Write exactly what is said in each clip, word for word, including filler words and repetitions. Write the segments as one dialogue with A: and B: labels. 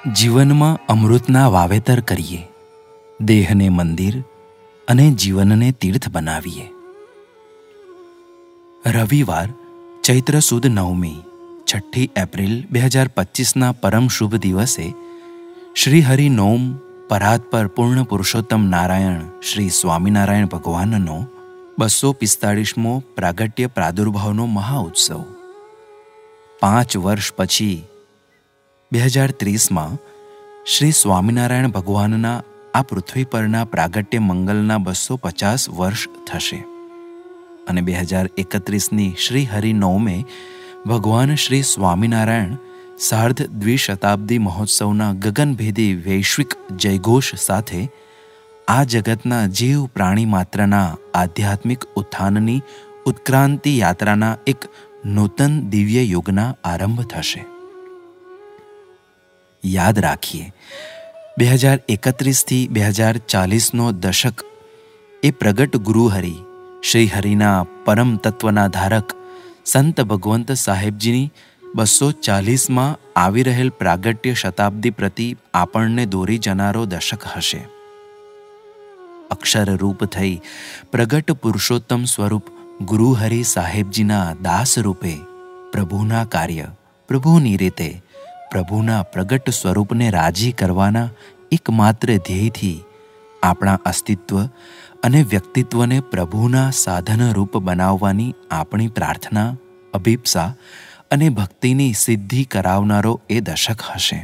A: જીવનમાં અમૃતના વાવેતર કરીએ, દેહને મંદિર અને જીવનને તીર્થ બનાવીએ. રવિવાર ચૈત્ર સુદ નવમી છઠ્ઠી એપ્રિલ બે હજાર પચીસના પરમ શુભ દિવસે શ્રી હરિ નોમ પરાત્પર પૂર્ણ પુરુષોત્તમ નારાયણ શ્રી સ્વામિનારાયણ ભગવાનનો બસો પિસ્તાળીસમો પ્રાગટ્ય પ્રાદુર્ભાવનો મહાઉત્સવ. પાંચ વર્ષ પછી બે હજાર ત્રીસમાં શ્રી સ્વામિનારાયણ ભગવાનના આ પૃથ્વી પરના પ્રાગટ્ય મંગલના બસો પચાસ વર્ષ થશે અને બે હજાર એકત્રીસની શ્રી હરિ નવમે ભગવાન શ્રી સ્વામિનારાયણ સાર્ધ દ્વિશતાબ્દી મહોત્સવના ગગનભેદી વૈશ્વિક જયઘોષ સાથે આ જગતના જીવ પ્રાણી માત્રના આધ્યાત્મિક ઉત્થાનની ઉત્ક્રાંતિ યાત્રાના એક નૂતન દિવ્ય યુગના આરંભ થશે. યાદ રાખીએ, બે હજાર એકત્રીસથી બે હજાર ચાલીસનો દશક એ પ્રગટ ગુરુહરિ શ્રી હરિના પરમ તત્વના ધારક સંત ભગવંત સાહેબજીની બસો ચાલીસમાં આવી રહેલ પ્રાગટ્ય શતાબ્દી પ્રતિ આપણને દોરી જનારો દશક હશે. અક્ષર રૂપ થઈ પ્રગટ પુરુષોત્તમ સ્વરૂપ ગુરુહરિ સાહેબજીના દાસ રૂપે પ્રભુના કાર્ય, પ્રભુની રીતે પ્રભુના પ્રગટ સ્વરૂપને રાજી કરવાના એકમાત્ર ધ્યેયથી આપણા અસ્તિત્વ અને વ્યક્તિત્વને પ્રભુના સાધન રૂપ બનાવવાની આપણી પ્રાર્થના, અભિપ્સા અને ભક્તિની સિદ્ધિ કરાવનારો એ દશક હશે.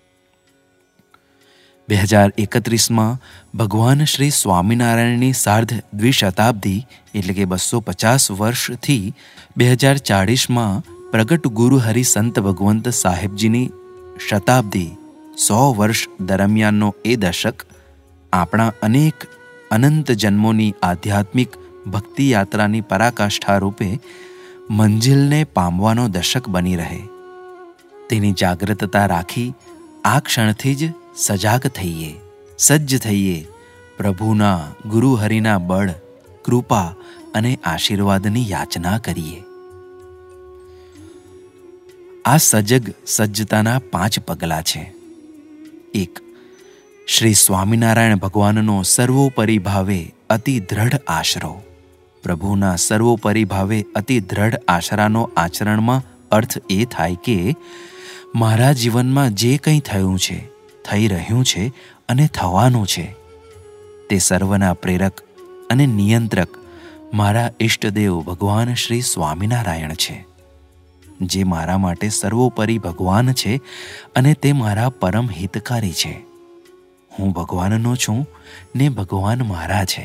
A: બે હજાર એકત્રીસમાં ભગવાન શ્રી સ્વામિનારાયણની સાર્ધ દ્વિશતાબ્દી એટલે કે બસો પચાસ વર્ષથી બે હજાર ચાળીસમાં પ્રગટ ગુરુ હરિ સંત ભગવંત સાહેબજીની શતાબ્દી સો વર્ષ દરમિયાનનો એ દશક આપણા અનેક અનંત જન્મોની આધ્યાત્મિક ભક્તિ યાત્રાની પરાકાષ્ઠા રૂપે મંજિલને પામવાનો દશક બની રહે તેની જાગ્રતતા રાખી આ ક્ષણથી જ સજાગ થઈએ, સજ્જ થઈએ, પ્રભુના ગુરુહરિના બળ, કૃપા અને આશીર્વાદની યાચના કરીએ. આ સજગ સજ્જતાના પાંચ પગલાં છે. એક, શ્રી સ્વામિનારાયણ ભગવાનનો સર્વોપરી ભાવે અતિ દ્રઢ આશરો. પ્રભુના સર્વોપરી ભાવે અતિ દ્રઢ આશરાનો આચરણમાં અર્થ એ થાય કે મારા જીવનમાં જે કંઈ થયું છે, થઈ રહ્યું છે અને થવાનું છે તે સર્વના પ્રેરક અને નિયંત્રક મારા ઇષ્ટદેવ ભગવાન શ્રી સ્વામિનારાયણ છે, જે મારા માટે સર્વોપરી ભગવાન છે અને તે મારા પરમ હિતકારી છે. હું ભગવાનનો છું ને ભગવાન મારા છે.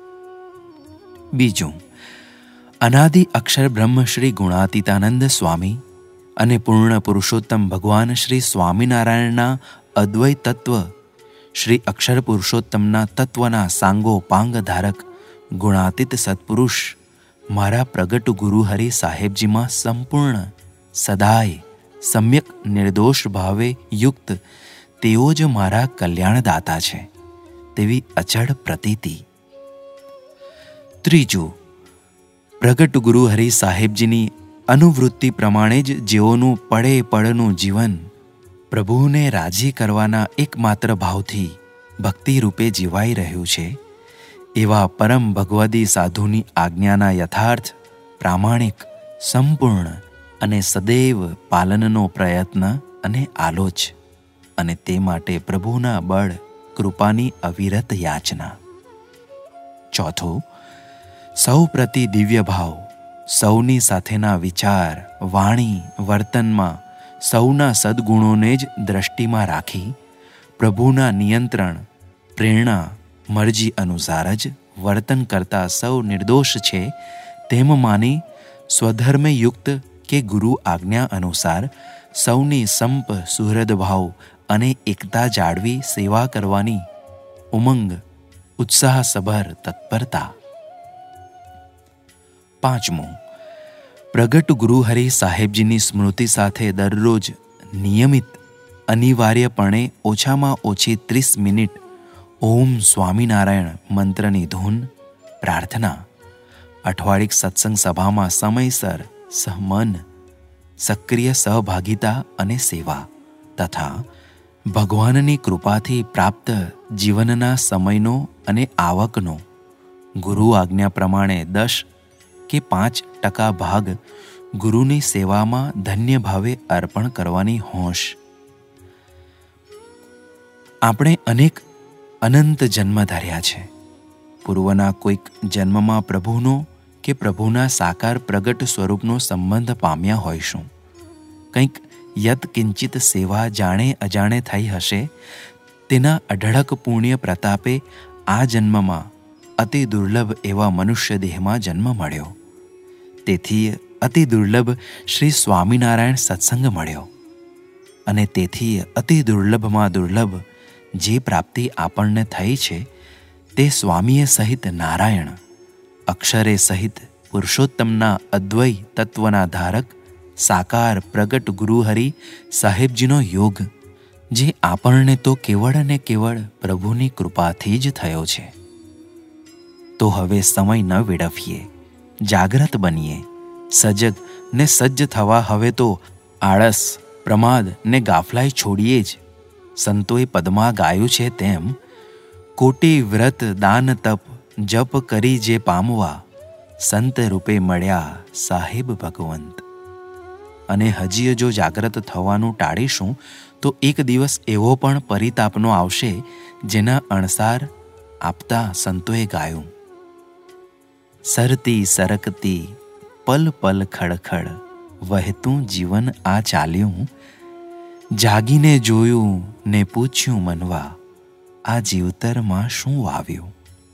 A: બીજું, અનાદિ અક્ષર બ્રહ્મ શ્રી ગુણાતીતાનંદ સ્વામી અને પૂર્ણ પુરુષોત્તમ ભગવાન શ્રી સ્વામિનારાયણના અદ્વૈત તત્વ શ્રી અક્ષર પુરુષોત્તમના તત્વના સાંગો પાંગ ધારક ગુણાતીત સત્પુરુષ મારા પ્રગટ ગુરુહરિ સાહેબજીમાં સંપૂર્ણ સદાય સમ્યક નિર્દોષ ભાવે યુક્ત તેઓ જ મારા કલ્યાણદાતા છે તેવી અચળ પ્રતીતિ. ત્રીજું, પ્રગટ ગુરુહરિ સાહેબજીની અનુવૃત્તિ પ્રમાણે જ જેઓનું પડે પડનું જીવન પ્રભુને રાજી કરવાના એકમાત્ર ભાવથી ભક્તિ રૂપે જીવાઈ રહ્યું છે એવા પરમ ભગવદી સાધુની આજ્ઞાના યથાર્થ, પ્રામાણિક, સંપૂર્ણ અને સદૈવ પાલનનો પ્રયત્ન અને આલોચ અને તે માટે પ્રભુના બળ, કૃપાની અવિરત યાચના. ચોથું, સૌ પ્રતિ દિવ્ય ભાવ, સૌની સાથેના વિચાર, વાણી, વર્તનમાં સૌના સદ્ગુણોને જ દ્રષ્ટિમાં રાખી પ્રભુના નિયંત્રણ, પ્રેરણા, મરજી અનુસાર જ વર્તન કરતા સૌ નિર્દોષ છે તેમ માની સ્વધર્મયુક્ત કે ગુરુ આજ્ઞા અનુસાર સૌની સંપ, સુહૃદ ભાવ અને એકતા જાળવી સેવા કરવાની ઉમંગ, ઉત્સાહસભર તત્પરતા. પાંચમું, પ્રગટ ગુરુહરિ સાહેબજીની સ્મૃતિ સાથે દરરોજ નિયમિત અનિવાર્યપણે ઓછામાં ઓછી ત્રીસ મિનિટ ઓમ સ્વામિનારાયણ મંત્રની ધૂન, પ્રાર્થના, અઠવાડિક સત્સંગ સભામાં સમયસર સહમન, સક્રિય સહભાગિતા અને સેવા તથા ભગવાનની કૃપાથી પ્રાપ્ત જીવનના સમયનો અને આવકનો ગુરુ આજ્ઞા પ્રમાણે દસ કે પાંચ ટકા ભાગ ગુરુની સેવામાં ધન્ય ભાવે અર્પણ કરવાની હોશ. આપણે અનેક અનંત જન્મ ધર્યા છે. પૂર્વના કોઈક જન્મમાં પ્રભુનો કે પ્રભુના સાકાર પ્રગટ સ્વરૂપનો સંબંધ પામ્યા હોઈશું. કંઈક યત કિંચિત સેવા જાણે અજાણે થઈ હશે. તેના અઢળક પુણ્ય પ્રતાપે આ જન્મમાં અતિ દુર્લભ એવા મનુષ્ય દેહમાં જન્મ મળ્યો. તેથી અતિ દુર્લભ શ્રી સ્વામિનારાયણ સત્સંગ મળ્યો. અને તેથી અતિ દુર્લભમાં દુર્લભ જે પ્રાપ્તિ આપણને થઈ છે તે સ્વામીએ સહિત નારાયણ, અક્ષરે સહિત પુરુષોત્તમના અદ્વૈત તત્વના ધારક સાકાર પ્રગટ ગુરુહરિ સાહેબજીનો યોગ, જે આપણને તો કેવળ ને કેવળ પ્રભુની કૃપાથી જ થયો છે. તો હવે સમય ન વેડફીએ, જાગ્રત બનીએ, સજગ ને સજ્જ થવા હવે તો આળસ, પ્રમાદ ને ગાફલાઈ છોડીએ જ. સંતોએ પદમાં ગાયું છે તેમ, કોટી વ્રત દાન તપ જપ કરી જે પામવા, સંત રૂપે મળ્યા સાહેબ ભગવંત. અને હજી જો જાગ્રત થવાનું ટાળીશું તો એક દિવસ એવો પણ પરિતાપનો આવશે જેના અણસાર આપતા સંતોએ ગાયું. સરતી સરકતી પલ પલ ખડખડ વહેતું જીવન આ ચાલ્યું, જાગીને જોયું ને પૂછ્યું મનવા, આ જીવતરમાં શું વાવ્યું.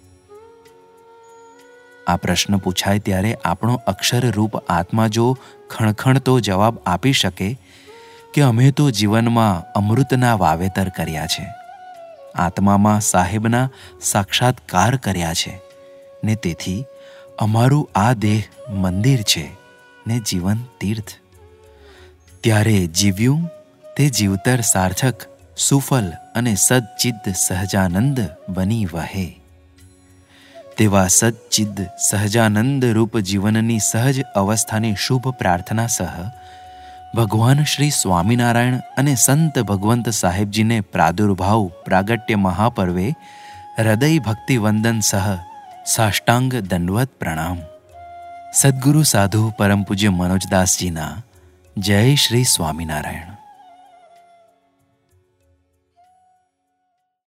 A: આ પ્રશ્ન પૂછાય ત્યારે આપણો અક્ષરરૂપ આત્મા જો ખણખણતો જવાબ આપી શકે કે અમે તો જીવનમાં અમૃતના વાવેતર કર્યા છે, આત્મામાં સાહેબના સાક્ષાત્કાર કર્યા છે, ને તેથી અમારું આ દેહ મંદિર છે ને જીવન તીર્થ, ત્યારે જીવ્યું તે જીવતર સાર્થક, સુફલ અને સચ્ચિદ સહજાનંદ બની વહે. તેવા સચ્ચિદ સહજાનંદ રૂપ જીવનની સહજ અવસ્થાની શુભ પ્રાર્થના સહ ભગવાન શ્રી સ્વામિનારાયણ અને સંત ભગવંત સાહેબજીને પ્રાદુર્ભાવ પ્રાગટ્ય મહાપર્વે હૃદય ભક્તિ વંદન સહ સાષ્ટાંગ દંડવત પ્રણામ. સદ્ગુરુ સાધુ પરમ પૂજ્ય મનોજદાસજીના જય શ્રી સ્વામિનારાયણ.